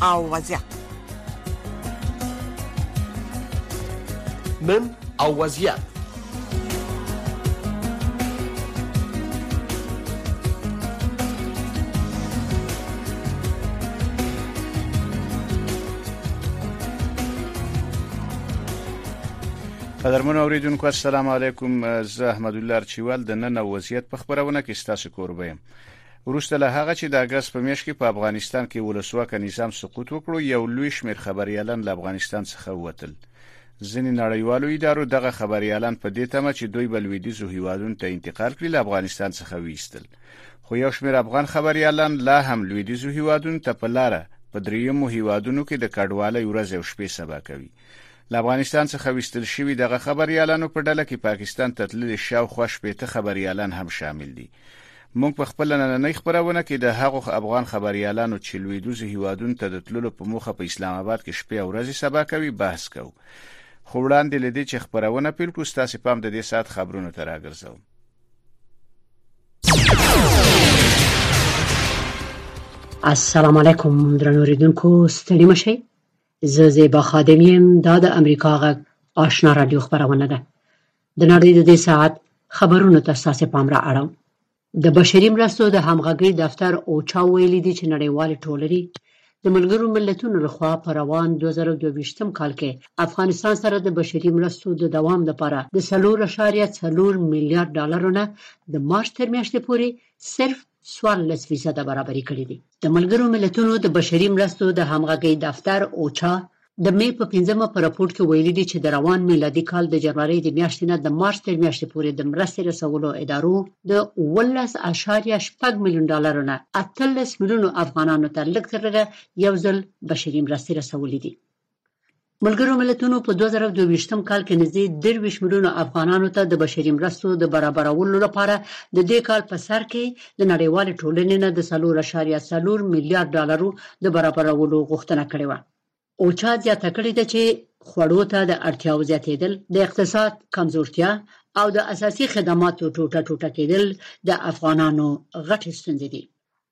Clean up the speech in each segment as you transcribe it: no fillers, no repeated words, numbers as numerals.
او وضعیت. نن او وضعیت. قدرمن اوریدونکو السلام علیکم. زه احمد الله ارچیوال د نن وضعیت په خبرونه کې ستاسو کوربه یم. وروسته له هغه چې د اگست په میاشت کې په افغانستان کې ولسواک نظام سقوط وکړو، یو لوی شمېر خبريالان له افغانستان څخه ووتل. ځینې نړیوالو ادارو دغه خبريالان په دې تمه چې دوی بلویدیزو هیوادونو ته انتقال کړي له افغانستان څخه ویستل. خو یو شمېر افغان خبريالان لا هم لویدیزو هیوادونو ته په لاره په دریمو هیوادونو کې د کډوالۍ ورځ او شپې سبا کوي. له افغانستان څخه ویستل شوی دغه خبريالانو په ډله کې پاکستان ته تللي شاوخوا شپېته خبريالان هم شامل دي. موږ په خپل نننۍ خبرونه کې د هغو افغان خبريالانو چې لویدیزو هیوادونو ته د تللو په موخه په اسلام آباد کې شپې او ورځې سبا کوي بحث کوو. خو وړاندې لدې چې خبرونه پیل کړو، ستاسو پام د دې سات خبرونو ته راګرځوم. السلام علیکم درنو اوریدونکو، ستړي مشئ. زه زیبا خادم یم. دا د امریکا غږ آشنا رادیو خبرونه ده. د نړۍ د دې ساعت خبرونو ته ستاسو پام را اړوم. د بشري مرستو د همغږۍ دفتر اوچا ویلي دی چې نړیوال ټولنې د ملګرو ملتونو لخوا په روان 2022 کال کې افغانستان سره د بشري مرستو د دوام لپاره د 4.4 میلیارډ ډالرونه د مارچ تر میاشتې پورې صرف 14% برابري کړې دي. د ملګرو ملتونو د بشري مرستو د همغږۍ دفتر اوچا د مې په 15مه په راپور کې ویلي دي چې د روان میلادي کال د جنوري د میاشتې نه د مارچ تر میاشتې پورې د مرستې رسولو ادارو د 11.8 میلیون ډالرونه 18 میلیون افغانانو ته لږ تر لږه یو ځل بشري مرستې رسولې دي. ملګرو ملتونو په 2022 کال کې نږدې 23 میلیون افغانانو ته د بشري مرستو د برابرولو لپاره د دې کال په سر کې د نړیوال ټولنې نه د 4.4 میلیارډ ډالرو د برابرولو غوښتنه کړې و. اوچا زیاته کړې ده چې خوړو ته د اړتیاو زیاتېدل، د اقتصاد کمزورتیا او د اساسي خدماتو ټوټه کېدل د افغانانو غټې ستونزې دي.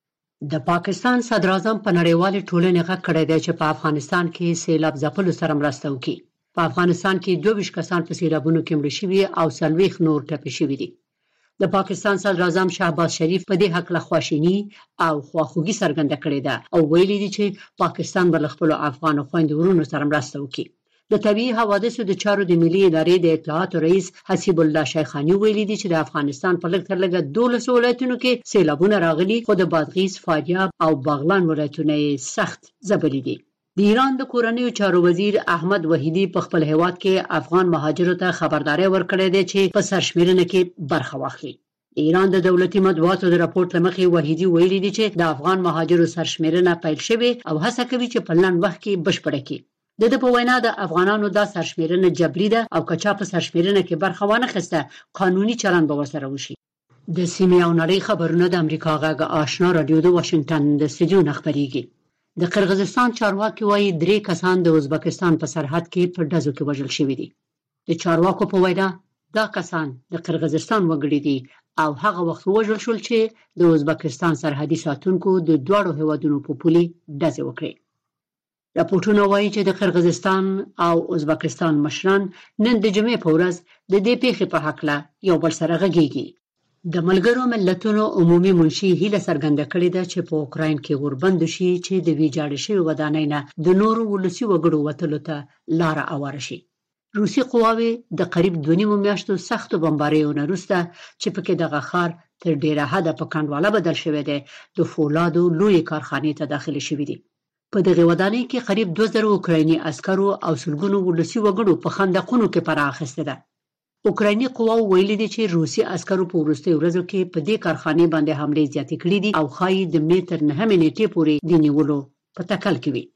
د پاکستان صدراعظم په نړیوالې ټولنې غږ کړی دی چې په افغانستان کې سیلاب ځپلو سره مرسته وکړي. په افغانستان کې 22 کسان په سیلابونو کې مړه شوي او 40 نور ټپي شوي دي. د پاکستان صدراعظم شهباز شریف په دې حق له خواشینی او خواخوږي څرګنده کړې ده او ویلي دي چې پاکستان به خپل افغان خويندو ورونو سره مرسته وکړي. د طبيعي حوادثو د چارو د ملي ادارې د اطلاعاتو رئیس حسیب الله شیخانی ویلي دي چې د افغانستان په لږ تر لږه 12 ولایتونو کې سیلابونه راغلي، خو د بادغیس، فاریاب او بغلان ولایتونه سخت ځپلي دي. د ایران د کورنیو چارو وزیر احمد وحیدی په خپل هیواد کې افغان مهاجرو ته خبرداري ورکړې ده چې په سرشمیرنه کې برخه واخلي. د ایران د دولتي مطبوعاتو د راپورټ لمخې وحیدی ویلي دي چې د افغان مهاجرو سرشمیرنه پیل شوه او هڅه کوي چې په لنډ وخت کې بشپړه کړي. د په وینا د افغانانو د سرشمیرنه جبري ده او کچا په سرشمیرنه کې برخه وانه خسته قانوني چلند به ورسره وشي. د سیمې او نړۍ خبرونه د امریکا غږ آشنا رادیو د واشنگټن د استودیو نه خبريږي. د قرغیزستان چارواکي وايي 3 کسان د ازبکستان په سرحد کې په ډزو کې وژل شوي دي. د چارواکو په وینا دا کسان د قرغیزستان وګړي دي او هغه وخت وژل شول چې د ازبکستان سرحدي ساتونکو د دوړو هیوادونو په پولي ډزې وکړې. راپورټونه وايي چې د قرغیزستان او ازبکستان مشران نن د جمعې په ورځ د دې پیښې په حق له یو بل سره غږیږي. د ملګرو ملتونو عمومي منشي هیله څرګنده کړې ده چې په اوکراین کې اوربند شي چې د ویجاړ شوی ودانۍ نه د نورو ولسی وګړو وتلو ته لار اواره شي. روسي قواوې د قریب 2.5 میاشتو سختو بمباریونو وروسته چې پکې دغه ښار تر ډیره حده په کنډواله بدل شوی دی، د فولادو لوی کارخانې ته داخلي شوی دي. په دغه ودانۍ کې قریب 2000 اوکرایني عسکرو او سلګونو ولسی وګړو په خندقونو کې پناه اخیسته ده. اوکرایني قواو ویلي دي چې روسي عسکرو په وروستي ورځو کې په دې کارخانې باندې حمله زیاتې کړې دي او ښایي د میټر 9 نیټې پورې د نیولو په تکل کې وي.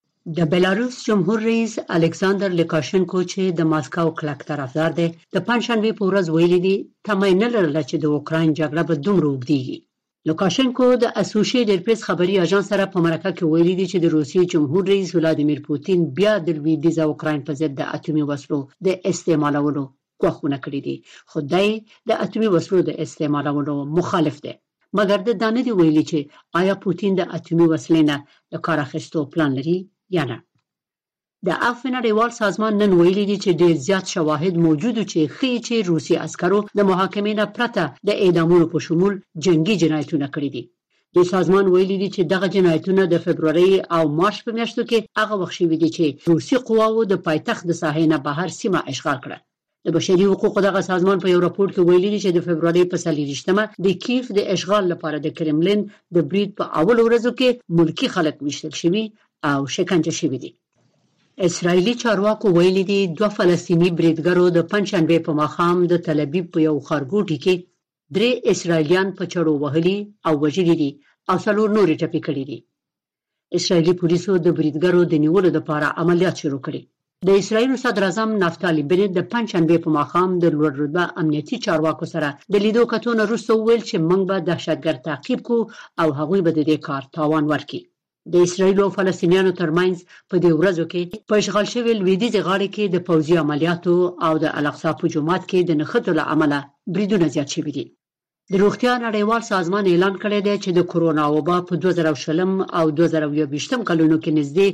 د بلاروس جمهور رئیس الکساندر لوکاشنکو چې د ماسکو کلک طرفدار دی، د پنځشنبه په ورځ ویلي دي تمه نه لرله چې د اوکراین جګړه به دومره اوږدیږي. لوکاشنکو د اسوسییټډ پریس خبري اژانس سره په مرکه کې ویلي دي چې د روسیې جمهور رئیس ولادیمیر پوتین بیا د لویدیځ اوکراین په ضد د اټومي وسلو د استعمالولو غوښتنه کړې دي، خو دای د اټومي وسلو د استعمالولو مخالف دی. مګر د دانه دی ویلي چې آیا پوتین د اټومي وسلې نه د کار اخیستو پلان لري یا نه. د عفو نړیوال سازمان نن ویلي دی چې ډیر زیات شواهد موجود چې ښیي چې روسي عسکرو د محاکمې نه پرته د اعدامونو په شمول جنگي جنایتونه کړي دي. د سازمان ویلي دی چې دغه جنایتونه د فبرवरी او مارچ په میاشتو کې هغه وخت شوي دي چې روسي قواوو د پایتخت د ساحې نه بهر سیمه اشغال کړه. د بشري حقوقو دغه سازمان په یو راپور کې ویلي دی چې د فبرवरी په 24مه د کیف د اشغال لپاره د کرملین د برید په اول ورځو کې ملکی خلک وشتل شوي او شکنجه شوي دي. اسرایلی چارواکو ویلي دي 2 فلسطینی بریدګرو د پنځشنبه په ماښام د تل ابیب په یو ښارګوټي کې 3 اسرایلیان په چړو وهلي او وژلي دي او 4 نورې ټپي کړي دي. اسرایلی پولیسو د بریدګرو د نیولو لپاره عملیات شروع کړي. د اسرایل صدر اعظم نفتالی بنت د پنځشنبه په ماښام د لوړ رتبه امنیتي چارواکو سره د لیدو کتون وروسته ویل چې موږ به دهشتګرد تعقیب کو او هغوی به د دې کار تاوان ورکړي. د اسرایل او فلسطینیانو ترمنځ په دې ورځو کې په اشغال شوی لویدیځ غاړه کې د پوځي عملیاتو او د الاقصی په جومات کې د نښتو له امله بریدونه زیات شوي دي. د روغتیا نړیوال سازمان اعلان کړی دی چې د کورونا وبا په 2020 او 2021 کلونو کې نږدې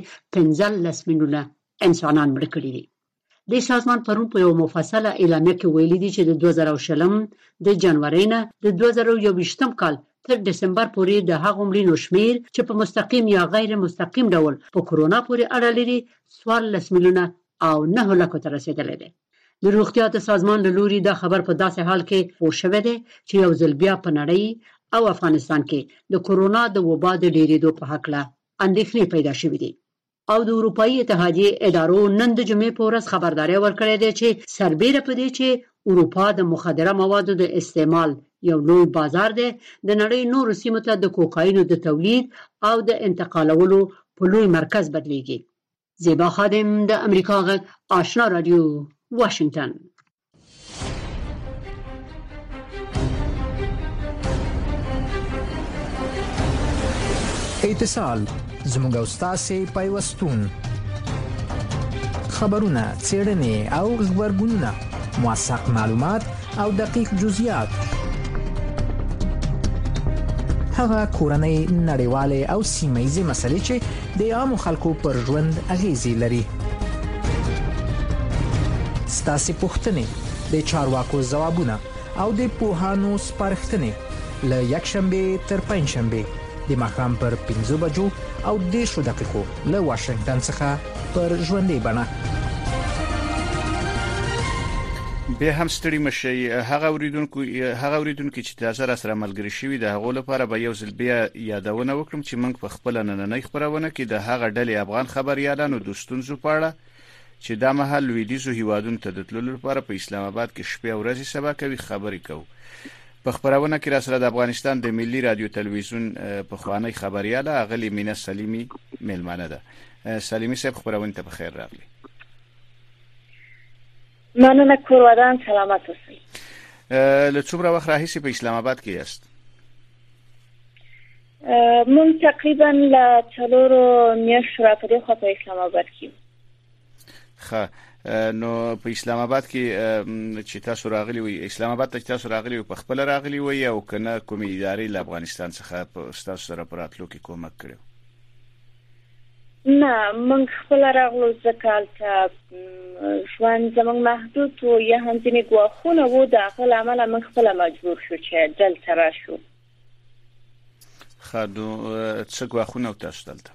15 میلیونه انسانان مړه کړي دي. د سازمان پرون په یو مفصله اعلامیه کې ویلي دي چې د 2020 د جنوري نه د 2021 کال تر دسمبر پورې د هغو مړینو شمیر چې په مستقیم یا غیر مستقیم ډول په کورونا پورې اړه لري 14 میلیونه او 9 لکو ته رسیدلی دی. د روغتیا د سازمان له لوري دا خبر په داسې حال کې خپور شوی دی چې یو ځل بیا په نړۍ او افغانستان کې د کورونا د وبا د ډیرېدو په هکله اندېښنې پیدا شوې دي. او د اروپאי اتحادیې ادارو نن د جمعې په ورځ خبرداري ورکړې ده چې سربېره په دې چې اروپا د مخدره موادو د استعمال یو لوی بازار دی، د نړۍ نورو سیمو ته د کوکاینو د تولید او د انتقالولو په لوی مرکز بدلیږي. زیبا خادم د امریکا غږ آشنا رادیو واشنگتن. اتصال زموږ او ستاسې پیوستون، خبرونه، څېړنې او خبرګونونه، موثق معلومات او دقیق جزئیات، هغه کورنۍ، نړیوالې او سیمه‌ییزې مسلې چې د عامو خلکو پر ژوند اغیزې لري. ستاسې پوښتنې، د چارواکو ځوابونه او د پوهانو سپارښتنې له یکشنبې تر پنجشنبې د ماښام پر 5 بجو او 10 دقیقو له واشنگټن څخه پر ژوندۍ بڼه. به هم ستړي مشي. هغه اوریدونکو چې تاسو سره ملګری شوي د هغو لپاره به یو ځل بیا یادونه وکړم چې موږ په خپل نننۍ خبرونه کې د هغه ډلې افغان خبريالانو د ستونزو په اړه چې د محل لویدیځو هیوادونو ته د تللو لپاره په اسلام آباد کې شپې او ورځې سبا کوي خبرې کوو. په خبرونه کې را سره د افغانستان د ملي رادیو تلویزیون په خوانی خبرياله اغلی مینه سلیمی ملمانه ده. سلیمی صاحب خبرونه ته بخیر راغلی. مننه کورودان، سلامت اوسئ. له څومره وخت راهیسې په اسلام آباد کې یاست؟ مون تقریبا له 4 میاشتو را په دې خوا په اسلام آباد کې. ښه، نو په اسلام آباد کې چې تاسو راغلي وي، اسلام آباد ته تاسو راغلي وي په خپل راغلي وي او کنه کومې ادارې له افغانستان څخه په تاسو سره پراتلو کې کومک کړو؟ نه، موږ خپل راغلو ځکه چې ژوند زموږ محدود و، یا هم ځینې ګواښونه وو، د هغه له امله موږ خپله مجبور شو چې دلته راشو. ښه، نو څه ګواښونه وو تاسو دلته؟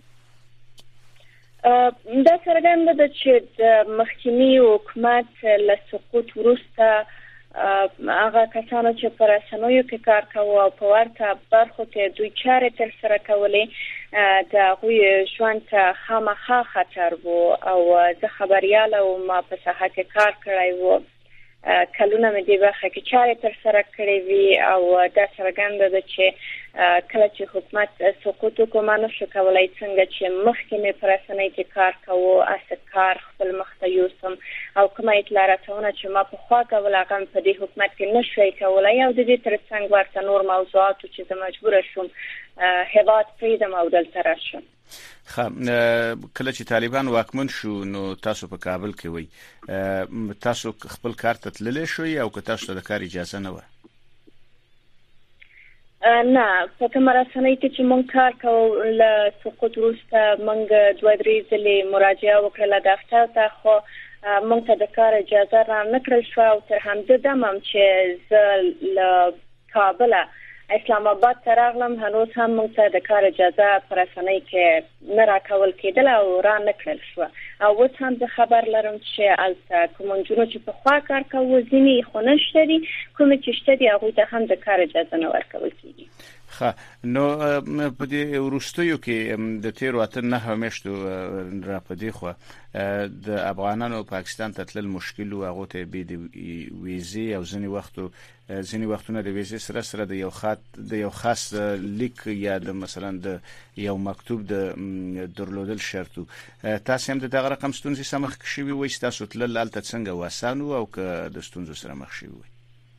دا څرګنده ده چې د مخکني حکومت له سقوط وروسته هغه کسانو چې په رسنیو کې کار کوي او په ورته برخو کې دوی چارې ترسره کولې، د هغوی ژوند ته خامخا خطر وو. او زه خبریاله وم، په ساحه کې کار کړی وو، کلونه مې دې برخه کې چارې ترسره کړې وي. او دا څرګنده ده چې کله چې حکومت سقوط وکړ، ما نشو کولی څنګه چې مخکې مې په رسنۍ کې کار کوو اسه کار خپل مخ ته یوسم، او کومه اطلاع رسونه چې ما پخوا کوله هغه په دې حکومت کې نشوی کولی. او د دې ترڅنګ ورته نور موضوعاتو چې زه مجبوره شوم هیواد پرېږدم او دلته راشم. کله چې طالبان واکمن شو نو تاسو په کابل کې وای، تاسو خپل کار ته تللی شوي او که تاسو ته د کار اجازه نه و؟ نه په کومه رسنۍ کې چې مونږ کار کوو له سقوط وروسته مونږ 2-3 ځلې مراجعه وکړه دفتر ته، خو مونږ ته د کار اجازه را نکړل شو او تر همدې دمه چې زه له کابل اسلام آباد ته راغلم هنوز هم مونږ ته د کار اجازه پر رسنۍ کې نه راکول کېدل او را نکړل شو. او اوس هم زه خبر لرم چې البته کوم نجونو چې په خوا کار کوي ځینې خو نشته دي، کوم چې شته دي هغوی ته هم د کار اجازه نه ورکول کېږي. نو په دې وروستیو کې د 13 میاشتو را پدې خو د افغانانو پاکستان ته تلل مشکل او هغه ته به د ویزه او ځینی وختونه د ویزه سره د یو خاص لیک یا د مثلا د یو مکتوب د درلودل شرط. تاسو هم دغه رقم ستونزې سمخ شوي وي، تاسو تلل الته څنګه واسانو او که د ستونزو سره مخ شوي وي؟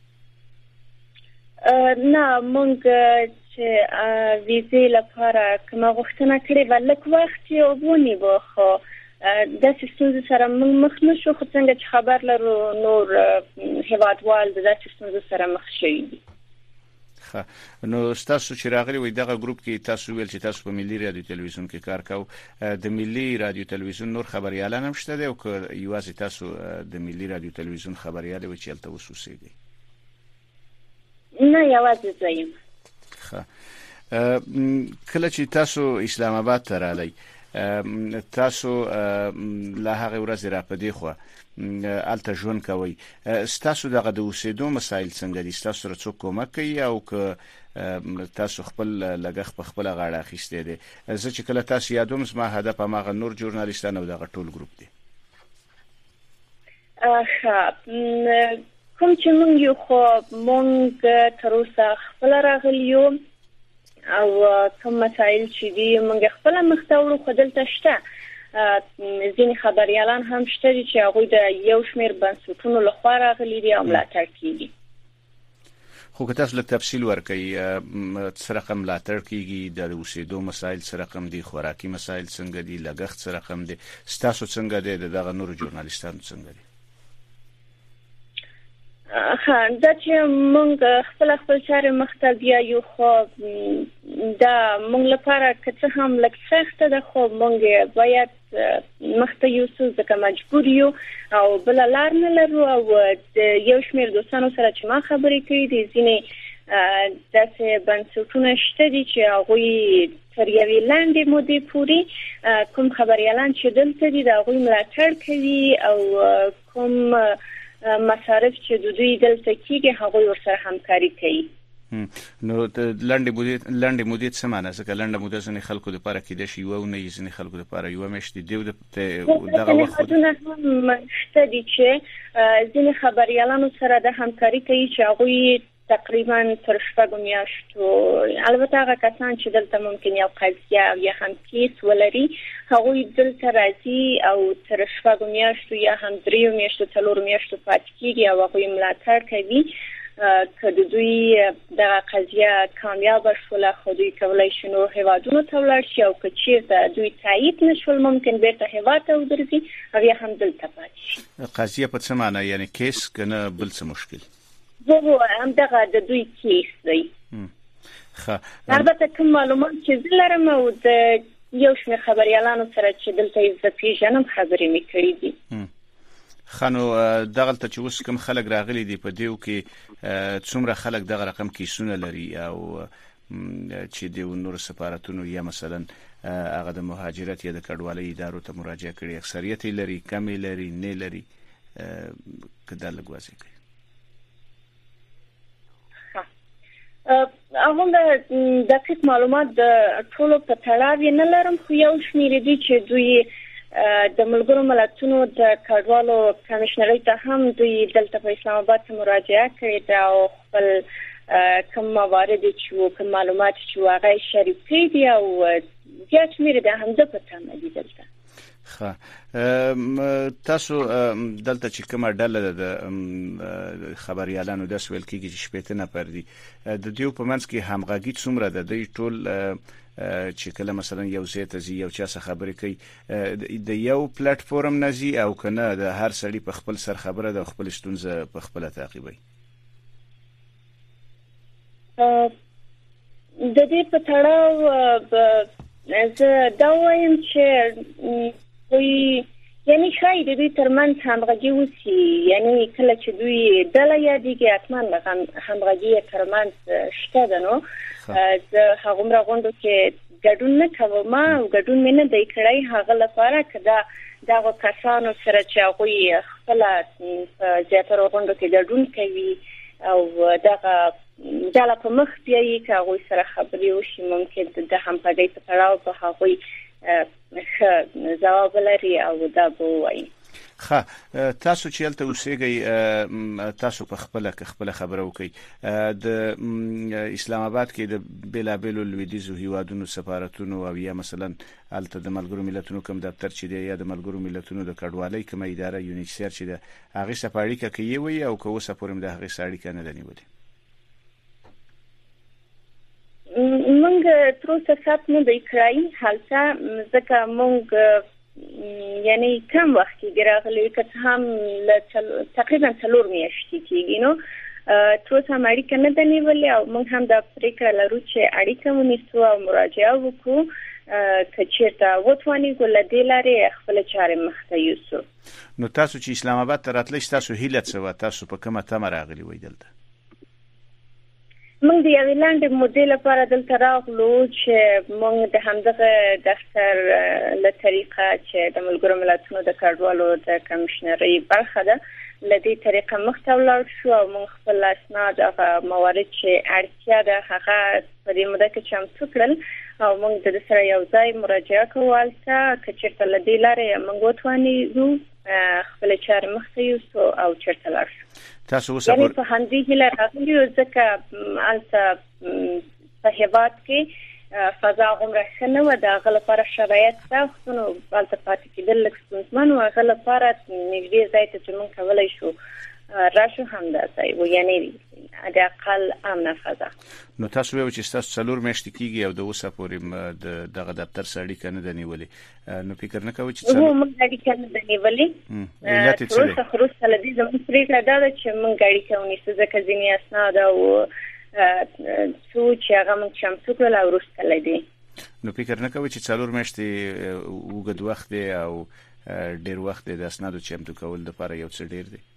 نه مونږ چې ویزې لپاره کومه غوښتنه کړې و لږ وخت یې ونیو، خو د ستونزو سره موږ مخ نشو، خو څنګه چې خبر لرو نور هیوادوال د ستونزو سره مخ شوي دي. نو تاسو چې راغلي وي دغه ګروپ کې تاسو ویل چې تاسو په ملي رادیو تلویزیون کې کار کوو، د ملي رادیو تلویزیون نور خبريالان هم شته دي او که یوازې تاسو د ملي رادیو تلویزیون خبريال وي چې الته وسوسېږي؟ نه یوازې زه یم. کله چې تاسو اسلام آباد ته راغلی تاسو له هغه ورځې را پدې خو الته ژوند کوي، تاسو دغه د اوسېدو مسایل څنګه دي؟ تاسو سره څوک کومک کوي او که تاسو خپل لګښ په خپل غاړه اخیستې دي؟ زه چې کله تاسو یادوم زما هدف هغه نور ژورنالیستان او دغه ټول ګروپ دي. کوم چې مونږ یو خو مونږ تر اوسه خپل راغلیو او کوم مسایل چې دي مونږ خپل مختاورو خو دلته شته. ځینې خبريالان هم شته چې هغوی د یو شمېر بنسټونو لخوا راغلي دي او ملاتړ کیږي. خو که تاسو له تفصیل ورکړئ څه رقم ملاتړ کیږي؟ د اوسېدو مسایل څه رقم دي؟ خوراکي مسایل څنګه دي؟ لګښت څه رقم دي؟ تاسو څنګه دي؟ دغه نور ژورنالیستانو څنګه دي؟ دا چې مونږ خپل چارې مخته بیایو، خو دا مونږ لپاره که څه هم لږ سخته ده، خو مونږ باید مخته یوسو ځکه مجبور یو او بل لار نه لرو. او د یو شمېر دوستانو سره چې ما خبرې کړې دي ځینې داسې بنسټونه شته دي چې هغوی تر یوې لنډې مودې پورې کوم خبریالان چې دلته دي د هغوی ملاتړ کوي او کوم مصارف چې د دوی دلته کېږي هغوی ورسره همکاري کوي. نو لنډې مودې څه معنی؟ ځکه لنډه موده ځینې خلکو لپاره کېدای شي یوه اونۍ، ځینې خلکو لپاره یوه میاشت دي. دغه وخت هم شته دي چې ځینې خبریالانو سره د همکاري کوي چې هغوی تقریبا تر 6 میاشتو، البته هغه کسان چې دلته ممکن یو قضیه او یا هم کیس ولري هغوی دلته راځي او تر 6 میاشتو یا هم 3 میاشتو 4 میاشتو پاتې کیږي او هغوی ملاتړ کوي. که د دوی دغه قضیه کامیاب شوله خو دوی کولای شي نور هیوادونو ته ولاړ شي او که چیرته دوی تایید نشول ممکن بیرته هیواد ته ودرځي او یا هم دلته پاتې شي. قضیه په څه معنی؟ یعنی کیس کنه بل څه مشکل؟ زه هم دغه د دوی کیس دی. البته کوم معلومات چې زه لرم او د یو شمېر خبریالانو سره چې دلته زه پیژنم خبرې مې کړې دي. خانو دغلته چې اوس کوم خلک راغلي دي په دیو کې څومره خلک دغه رقم کیسونه لري او چې د نور سفارتونو یا مثلا هغه د مهاجرت یا د کډوالۍ ادارو ته مراجعه کړي؟ اکثریت لري، کمی لري، نه لري؟ کدا لګوازي کوي هغه د دقیق معلومات د ټولو په تړاو نه لرم، خو یو شمېر دي چې دوی د ملګرو ملتونو د کډوالو کمشنرۍ ته هم دوی دلته په اسلام آباد ته مراجعه کړې ده او خپل کوم موارد چې کوم معلومات چې هغه شریک کړي دي او زیات شمېر د همده په تمه دي دلته. تاسو دلته چې کومه ډله د خبريالانو د سویل کېږي چې 15 نفر دي، د دیو په منځ کې همغږي څومره ده؟ د ټول چې کله مثلا یو ځای ته ځي یو چا څه خبرې کوي د یو پلیټ فارم نزي او کنه د هر سړي په خپل سر خبره د خپل ستونزه په خپل تعقیبي؟ د دې په تړاو زه دا وایم چې یعنی شاید د دوی ترمنځ همغږي وسی، یعنی کله چې دوی ډله یادېږي حتما همغږي ترمنځ شته ده. نو زه هغومره غونډو کې ګډون نه کوم او ګډون مې نه دی کړی، هغه لپاره که دغه کسانو سره چې هغوی خپله په زیاترو غونډو کې ګډون کوي او دغه ډله په مخ بیایي، که هغوی سره خبرې وشي ممکن د همغږۍ په تړاو به هغوی ښه ځواب لري او دا به ووایي. ښه، تاسو چې هلته اوسېږئ، تاسو په خپله خبره وکړئ. د اسلام آباد کې د بېلابېلو لویدیځو هیوادونو سفارتونو او یا مثلا هلته د ملګرو ملتونو کوم دفتر چې دی یا د ملګرو ملتونو د کډوالۍ کومه اداره یونیسیر چې ده، هغې سره په اړیکه کې یې وي او که اوسه پورې هم د هغې سره اړیکه نه ده نیولې؟ مونږ تر اوسه ثبت نه دی کړی هلته، ځکه مونږ یعنی کم وخت کې راغلی، که هم تقریبا 4 میاشتې کېږي. نو تر اوسه هم اړیکه نه ده نیولې او مونږ هم دا پرېکړه لرو چې اړیکه ونیسو او مراجعه وکړو، که چېرته وتوانېږو له دې لارې خپلې چارې مخته یوسو. نو تاسو چې اسلام آباد ته راتلئ، ستاسو هیله څه وه؟ تاسو په کومه تمه راغلي وئ دلته؟ موږ د یوې لنډې مودې لپاره دلته راغلو چې موږ د همدغه دفتر له طریقه چې د ملګرو ملتونو د کډوالو د کمیشنرۍ برخه ده، له دې طریقه مخته ولاړ شو او موږ خپل اسناد هغه موارد چې اړتیا ده هغه په دې موده کې چمتو کړل او موږ د سره یو ځای مراجعه کوو هلته، که چېرته له دې لارې موږ وتوانېږو خپلې چارې مخته یوسو او چېرته لاړ شو. تاسو اوس یعنی په همدې هیله راغلي یو، ځکه هلته په هېواد کې فضا هغومره ښه نه وه، د هغه لپاره شرایط سخت نو هلته پاتې کېدل لږ ستونزمن و. هغه لپاره نږدې ځای ته چې موږ کولی شو راشو همدا ځای و، یعنی د اقل امنه فضا. نو تاسو وایئ چې ستاسو 4 میاشتې کېږي او د اوسه پورې دغه دفتر سره اړیکه نه ده نیولې، نو فکر نه کوئ چې موږ اړیکه نه ده نیولې؟ تر اوسه وروسته له دې زموږ پرېکړه دا ده چې موږ اړیکه ونیسو، ځکه ځینې اسناد او څو چې هغه موږ چمتو کړل او وروسته له دې. نو فکر نه کوئ چې 4 میاشتې اوږد وخت دی او ډېر وخت دی د اسنادو چمتو کول دپاره یو څه ډېر دی؟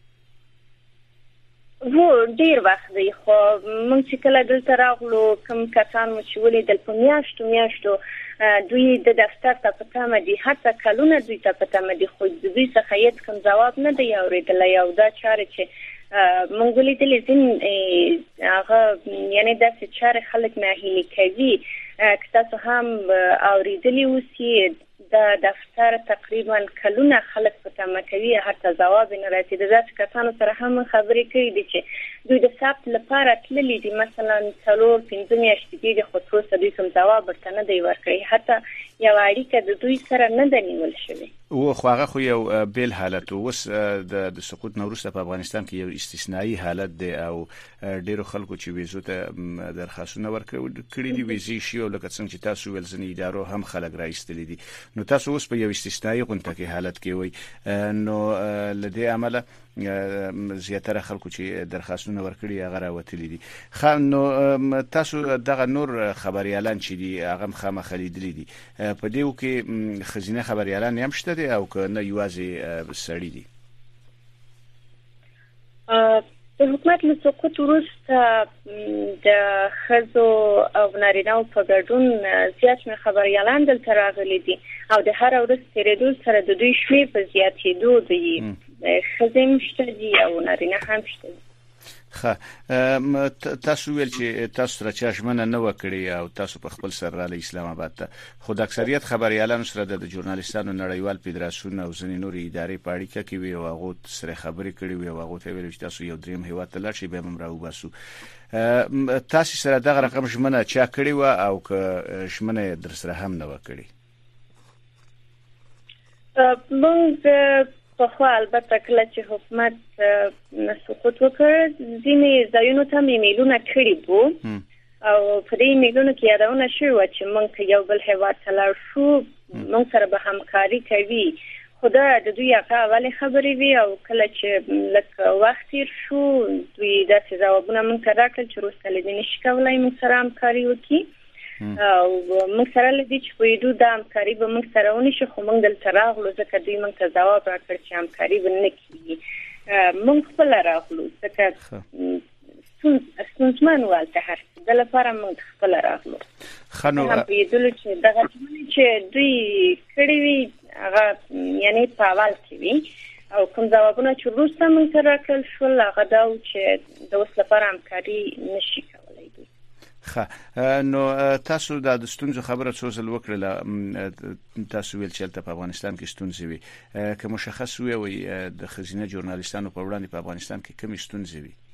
هو ډیر وخت دی، خو موږ چې کله دلته راغلو کوم کسان مو چې ولیدل په میاشتو دوی د دفتر ته په تمه دي، حتی کلونه دوی ته په تمه دي، خو د دوی څخه هیڅ کوم ځواب نه دی اورېدلی. او دا چارې چې موږ ولیدلې ځینې هغه یعنی داسې چارې خلک ناهیلي کوي، که تاسو هم اورېدلي اوسئ د دفتر تقریبا کلونه خلک په تمه کوي، حتی ځواب نه راځي. د داسې کسانو سره هم خبرې کړي دي چې دوی د ثبت لپاره تللي دي، مثلا 4-5 میاشتې کېږي، خو تر اوسه دوی کوم ځواب ورته نه دی ورکړی، حتی یو اړیکه د دوی سره نه ده نیول شوې. خو هغه خو یو بیل حالت و. اوس د سقوط نه وروسته په افغانستان کې یو استثنایی حالت دی او ډیرو خلکو چې ویزو ته درخواستونه ورکړي دي ویزې شي، او لکه څنګه چې تاسو ویل ځینې ادارو هم خلک راایستلي دي. نو تاسو اوس په یو استثنایی غونډه کې حالت کې وئ، نو له دې عمله زیاتره خلکو چې درخواستونه ورکړي هغه راوتلي دي. نو تاسو دغه نور خبريالان چې دي هغه خامخا لیدلي دي، په دې کې خزینه خبريالان هم شته دي او که نه یوازې سړي دي؟ د حکومت له سقوط وروسته د ښځو او نارینه‌و په ګډون زیات شمېر خبریالان دلته راغلي دي او د هر ورځ تېرېدو سره د دوی شمېر په زیاتېدو دی، ښځې هم شته دي او نارینه هم شته دي. تاسو ویل چې تاسو سره چا ژمنه نه وکړي او تاسو په خپل سر راغلی اسلام آباد ته، خو د اکثریت خبريالانو سره د ژورنالیستانو نړیوال فدراسیون او ځینې نورې ادارې په اړیکه کې وي او هغه سره خبرې کړې وي او هغه ته ویل چې تاسو یو دریم هیواد ته لاړ شئ به هم راوباسو. تاسو سره دغه رقم ژمنه چا کړې و او که ژمنه در سره هم نه وکړي؟ موږ خو البته کله چې حکومت سقوط وکړ ځینې ځایونو ته ایمیلونه کړي وو او په دې ایمیلونو کې یادونه شوې وه چې موږ که یو بل هیواد ته لاړ شو موږ سره به همکاري کوي، خدا د دوی هغه اولي خبرې وی او کله چې لکه وخت تیر شو دوی داسې ځوابونه موږ ته راکړل چې وروسته له دې نشي کولای موږ سره همکاري وکړي او موږ سره له دې چې پوهېدو دا همکاري به موږ سره ونشي خو موږ دلته راغلو ځکه دوی موږ ته ځواب راکړ چې همکاري به نه کېږي موږ خپل راغلو ځکه ستونزمن والته هر څه د لپاره موږ خپل راغلو خنو هم پوهېدلو چې دغه چې دوی کړي وي هغه یعنی په اول کې وي او کوم ځوابونه چې وروسته موږ ته راکړل شول هغه دا و چې د اوس لپاره همکاري نشي کولی دوی. نو تاسو د ستونزو خبره څو ځل وکړله تاسو ویل چې په افغانستان کې ستونزې وي که مشخص وي د ښځینه ژورنالیستانو په وړاندې په افغانستان کې کومې ستونزې وي؟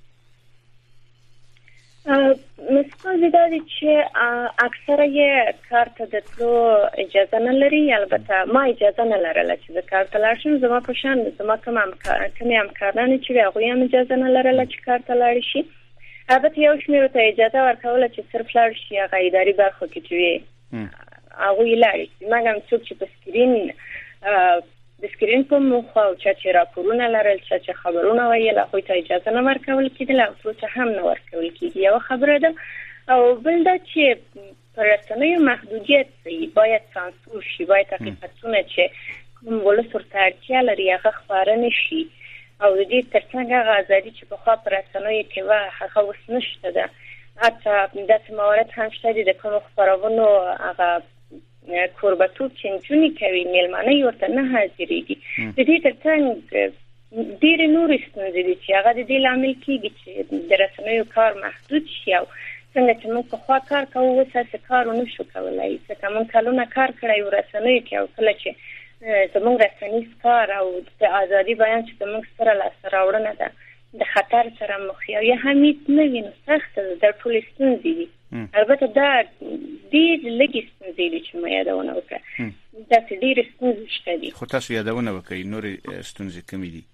مسئله دا دی چې اکثره یې کار ته د تلو اجازه نه لري البته ما اجازه نه لرله چې د کار ته لاړ شم زما په شان زما کوم همکاران چې هغوی هم اجازه نه لرله چې کار ته لاړ شي البته یو شمېر ته اجازه ورکوله چې صرف لاړ شي هغه اداري برخو کې چې وي هغوی لاړ شي مګر څوک چې په سکرین په مخه او چې راپورونه لرل چې خبرونه ویل هغوی ته اجازه نه ورکول کېدله او څه هم نه ورکول کېږي یو خبره ده او بل دا چې پر رسنیو محدودیت وي باید سانسور شي باید حقیقتونه چې کوم ولس ورته اړتیا لري هغه خپاره نه شي او د دې ترڅنګ هغه ازادي چې پخوا پر رسنیو کې وه هغه اوس نشته ده حتی داسې موارد هم شته دي د کومو خپرونو هغه کوربتوب چې نجونې کوي میلمانه یې ورته نه حاضرېږي د دې ترڅنګ ډېرې نورې ستونزې دي چې هغه د دې لامل کېږي چې د رسنیو کار محدود شي او څنګه چې موږ پخوا کار کوو اوس هسې کار ونه شو کولی ځکه موږ کلونه کار کړی و رسنیو کې او کله چې زموږ رسنیز کار او د ازادي بیان چې زموږ سره لاسته راوړنه ده د خطر سره مخ یو یا هم هېڅ نه وي نو سخته ده دا ټولې ستونزې دي البته دا ډېر لږې ستونزې دي چې ما یادونه وکړه داسې ډېرې ستونزې شته دي خو تاسو یادونه وکړئ نورې ستونزې کومې دي؟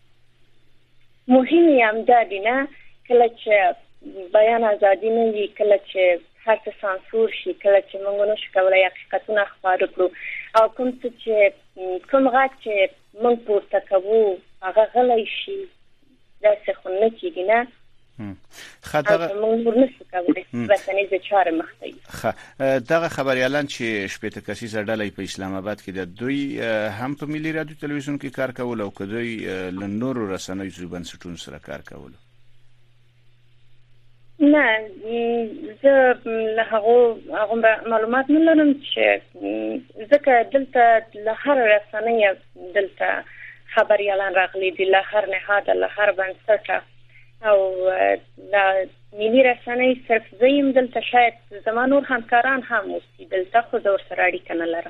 مهم یې همدا دي نه کله چې بیان ازادي نه وي کله چې هر څه سانسور شي کله چې موږ نشو کولی حقیقتونه خپاره کړو او کوم څه چې کوم غږ چې موږ پورته کوو هغه غلی شي داسې خو نه کېږي نه دغه خبريالان چې شپېته کسیزه ډله په اسلام آباد کې د دوی هم په ملي رادیو تلویزیون کې کار کول او که دوی له نورو رسنیو بنسټونو سره کار کول؟ نه زه له هغو معلومات نه لرم چې ځکه دلته له هر رسنۍ دلته خبريالان راغلي دي له هر نهاد له هر بنسټه او د ملي رسنۍ صرف زه یم دلته شاید زما نور همکاران هم اوسي دلته خو زه ورسره اړیکه نه لرم.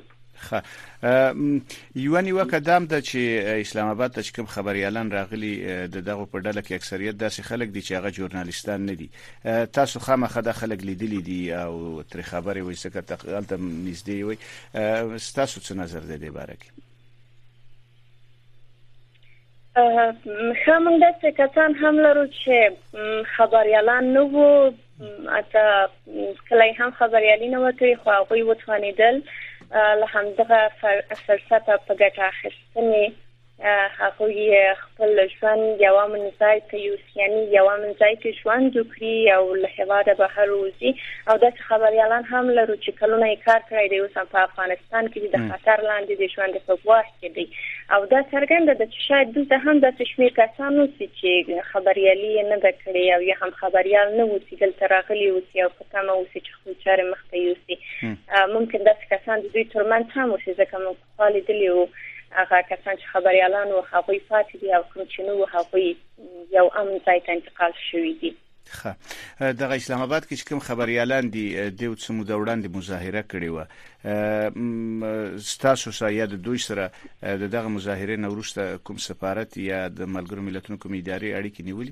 یو نیوکه دام ده چې اسلام آباد ته کوم خبريالان راغلي د دغه په ډله کې اکثریت داسې خلک دي چې هغه ژورنالیستان نه دي تاسو خامخا د خلک لیدلی دي او تر خبرې وایي څنګه تقالته نږدې وي تاسو څه نظر ده دې باره کې؟ موږ داسې کسان هم لرو چې خبريالان نه وو اته کله هم خبريالي نه وکړي خو هغوی وتوانېدل له همدغه فرصته په ګټه اخیستنې هغوی خپل ژوند یو امن ځای ته یوسي یعنې یو امن ځای کې ژوند وکړي او له هېواده بهر ووځي او داسې خبريالان هم لرو چې کلونه یې کار کړی دی اوس هم په افغانستان کې د خطر لاندې د ژوند په ګواښ کې دی او دا څرګنده ده چې شاید دلته هم داسې شمېر کسان اوسي چې خبريالي یې نه ده کړې او یا هم خبريال نه اوسي دلته راغلي اوسي او په تمه اوسي چې خپل چارې مخته یوسي ممکن داسې کسان د دوی ترمنځ هم اوسي ځکه موږ پخوا لیدلي وو هغه کسان چې خبريالان وو هغوی پاتې دي او کوم چې نه وو هغوی یو امن ځای ته انتقال شوي دي. دغه اسلام آباد کې چې کوم خبريالان دي د څه موده وړاندې مظاهره کړې وه ستاسو سره یا د دوی سره دغه مظاهرې نه وروسته کوم سفارت یا د ملګرو ملتونو کوم ادارې اړیکې نیولې؟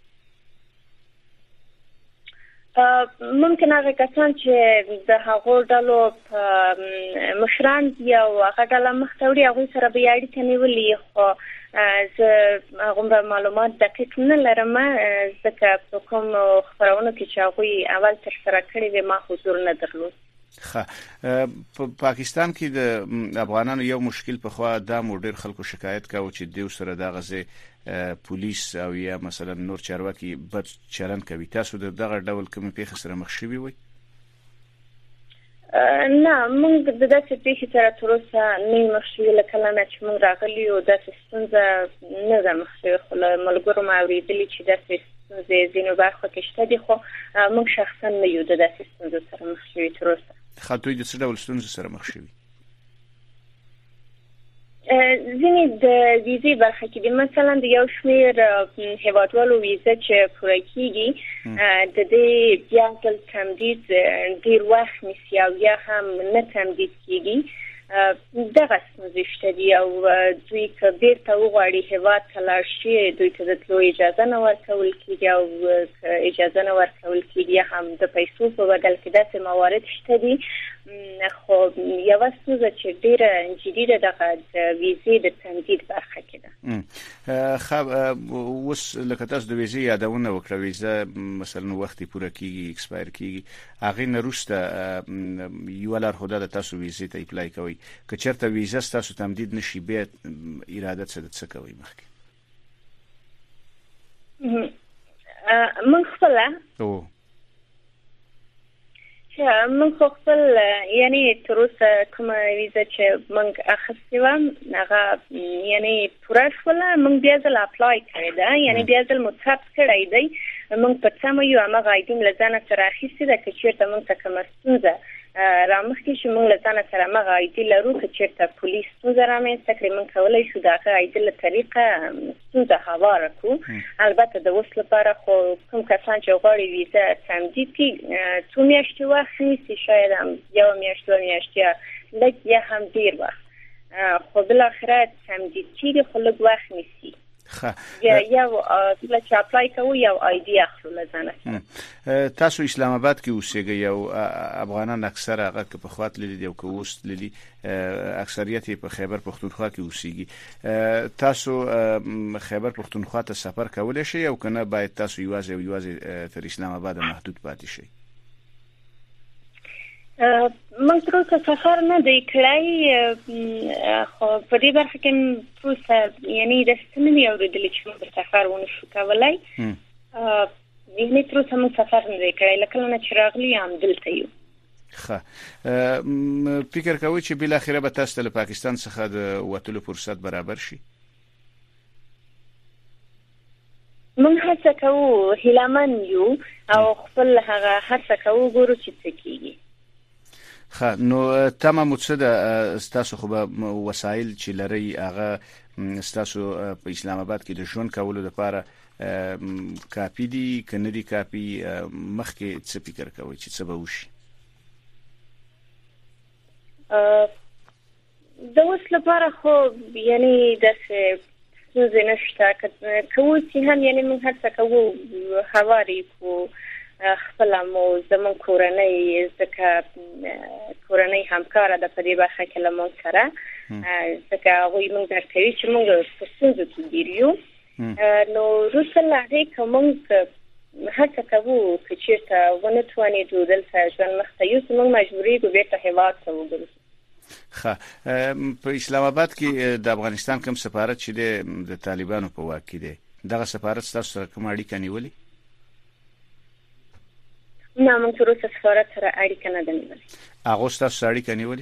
ممکن هغه کسان چې د هغو ډلو مشران دي او هغه ډله مخته وړي هغوی سره به یې اړیکه نیولې خو زه هغومره معلومات دقیق نه لرم ځکه په کوم خپرونو کې چې هغوی اول ترسره کړي وي ما حضور نه درلود. په پاکستان کې د افغانانو یو مشکل په خوا د ډېر خلکو شکایت کاوه چې د سره د غزه پولیس او یا مثلا نور چارواکي بد چلند کوي. تاسو دغه ډول کوم پیښه سره مخ شوي وي؟ نه، موږ د داسې پیښې سره تر اوسه نه مخ شوي. لکه نه چې موږ راغلي یو داسې ستونزه نه ده مخ شوې، خو له ملګرو مو اورېدلي چې داسې ستونزې ځینو برخو کې شته دي، خو موږ شخصا نه یو د داسې ستونزو سره مخ شوي تر اوسه. خاطوی د څه ډول ستونزو سره مخ شوي؟ ځینې د ویزې برخه کې دي، مثلا د یو شمېر هیوادوالو ویزه چې پوره کیږي د دې بیا ځل تمدید ډېر وخت نیسي او یا هم نه تمدید کیږي. دغه ستونزې شته دي او دوی که بیرته وغواړي هیواد ته لاړ شي، دوی ته د تلو اجازه نه ورکول کیږي او که اجازه نه ورکول کیږي هم د پیسو په بدل کې داسې موارد شته دي. خو یوه ستونزه چې ډېره جدي ده دغه د ویزې د تمدید برخه کې ده. اوس لکه تاسو د ویزې یادونه وکړه، ویزه مثلا وخت پوره کیږي، ایکسپایر کیږي، هغه نه وروسته یو لارښوده د تاسو ویزې ته اپلای کوي. که چېرته ویزه تاسو تمدید نشي، بیا اراده څه کوي مخکې؟ من خپل یعنی تر اوسه کومه ویزه چې موږ اخیستې وه هغه یعنی پوره شوله، موږ بیا ځل اپلای کړی ده، یعنی بیا ځل مو ثبت کړی دی. موږ په تمه یو همغه آی ډي له ځانه سره اخیستې ده. که چېرته موږ ته کومه ستونزه رامخکې شي، موږ له ځانه سره همغه آی ډي لرو. که چېرته پولیس ستونزه رامنځته کړي، موږ کولی شو د هغه آی ډي له طریقه ستونزه هواره کړو. البته د اوس لپاره خو کوم کسان چې غواړي ویزه تمدید کړي 2 میاشتې وخت نیسي، شاید هم 1 میاشت 2 میاشتې لږ یا هم ډېر وخت، خو بالاخره تمدید کېږي خو لږ وخت نیسي. یو چې اپلای کوو یو آی ډي اخلو له ځانه. تاسو اسلام آباد کې اوسېږئ او افغانان اکثر هغه که په خوا تللي دي او که اوس تللي، اکثریت په خیبر پښتونخوا کې اوسېږي. تاسو خیبر پښتونخوا ته سفر کولی شئ او که نه باید تاسو یوازې تر اسلام آباد محدود پاتې شئ؟ موږ تر اوسه سفر نه دی کړی، خو په دې برخه کې تر اوسه یعنی داسې نه دي اورېدلي چې موږ سفر ونه شو کولی. یعنی تر اوسه موږ سفر نه دی کړی، له کله نه چې راغلي هم دلته یو. فکر کوئ چې بالاخره به تاسو ته له پاکستان څخه د وتلو فرصت برابر شي؟ موږ هڅه کوو، هیلهمن یو او خپل هغه هڅه کوو ګورو چې څه کېږي. نو تمه مو څه ده؟ ستاسو خو به وسایل چې لرئ هغه ستاسو په اسلام آباد کې د ژوند کولو لپاره کافي دي که نه دي کافي؟ مخکې څه فکر کوئ چې څه به وشي؟ د اوس لپاره خو یعنی داسې ستونزې نشته. که اوس هم یعنی موږ هڅه کوو هواري کړو خپله مو زموږ کورنۍ، ځکه کورنۍ همکاره ده په دې برخه کې له موږ سره، ځکه هغوی موږ درک کوي چې موږ په ستونزو کې ګیر یو. نو وروسته له هغې که موږ هڅه کوو که چېرته ونه توانېدو دلته ژوند مخته یوسو، موږ مجبورېږو بیرته هېواد ته وګرځو. په اسلام آباد کې د افغانستان کوم سفارت چې د طالبانو په واک کې دی، دغه سفارت ستاسو سره کومه اړیکه نیولې؟ نه، موږ تر اوسه سفارت سره اړیکه نه ده نیولې. هغوی ستاسو سره اړیکه نیولې؟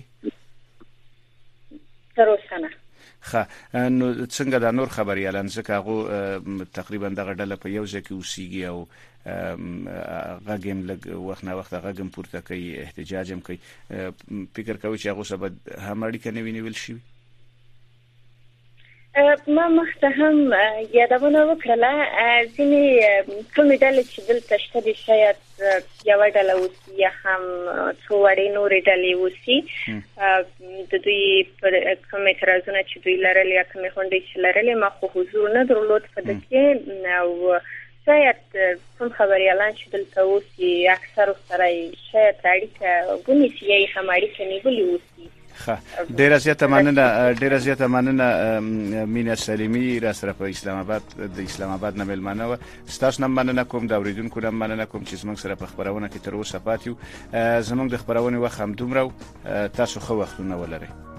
تر اوسه نه. نو څنګه دا نور خبریالان، ځکه هغوی تقریبا دغه ډله په یو ځای کې اوسېږي او غږ یې لږ وخت نه وخت غږ هم پورته کوي، احتجاج هم کوي. فکر کوئ چې هغوی سره به هم اړیکه نه وي نیول شوې؟ ما مخته هم یادونه وکړله، ځینې کومې ډلې چې دلته شته دي شاید یوه ډله اوسي یا هم څو وړې نورې ډلې اوسي، د دوی کوم اعتراضونه چې دوی لرل یا کومې غونډې چې لرلې ما خو حضور نه درلود په ده کې، او شاید کوم خبریالان چې دلته اوسي اکثر سره شاید اړیکه ونیسي یا یې هم اړیکه نیولې اوسي ډیره زیاته مننه مینا سلیمی را سره په اسلام آباد نه ملمنه و ستاسو نه مننه کوم د اوریدونکو نه مننه کوم چې زموږ سره په خبرونه کې تر اوسه پاتې یو زموږ د خبرونه وخت هم دومره تاسو خو وختونه ولرئ